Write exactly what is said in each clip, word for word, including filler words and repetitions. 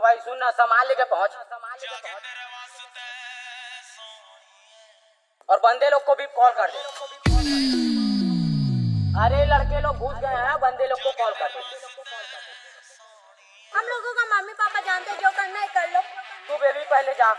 भाई सुन ना, सामान लेके पहुंच और बंदे लोग को भी कॉल कर दे। अरे लड़के लोग घुस गए हैं, बंदे लोग को कॉल कर दे। हम लोगों का मम्मी पापा जानते, जो करना है कर लो। तू बेबी पहले जा।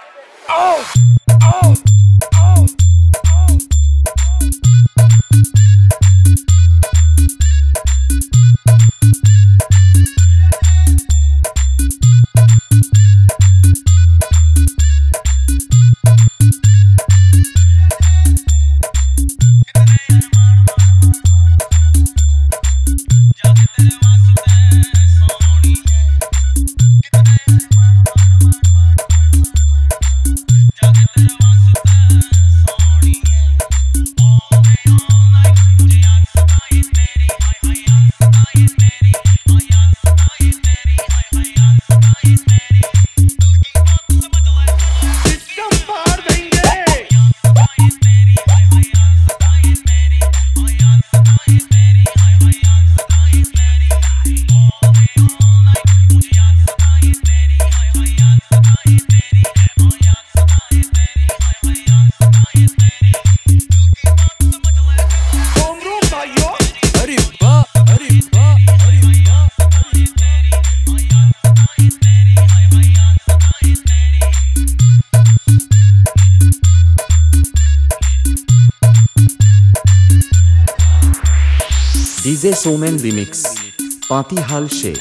डीजे सोमेन रिमिक्स पातीहाल से।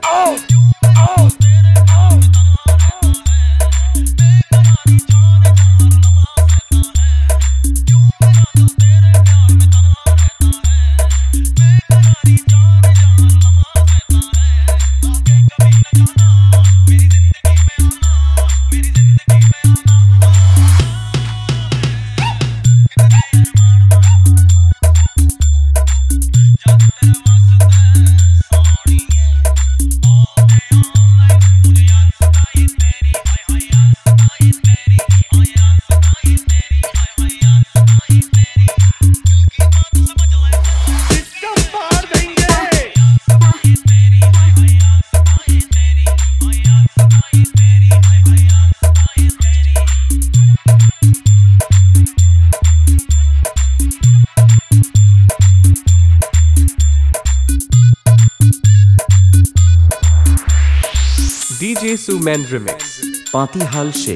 डीजे सुमेन रिमिक्स पातीहाल से।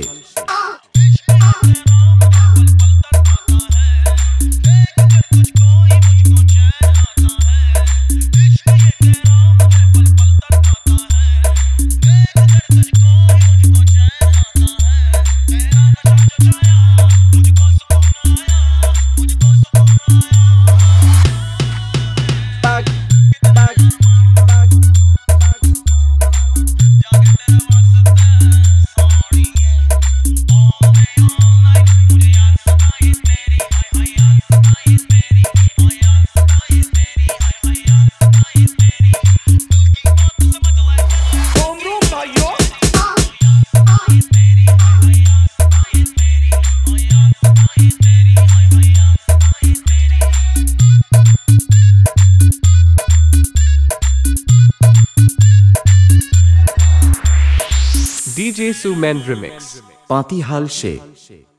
डीजे सुमेन रिमिक्स पातीहाल से।